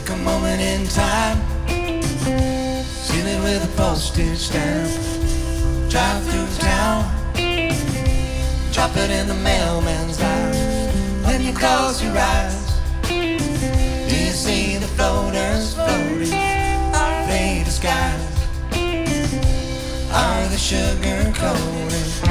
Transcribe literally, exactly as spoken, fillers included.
a moment in time, seal it with a postage stamp, drive through town, drop it in the mailman's lounge. When you close your eyes, do you see the floaters floating? Are they disguised? Are they sugar coated?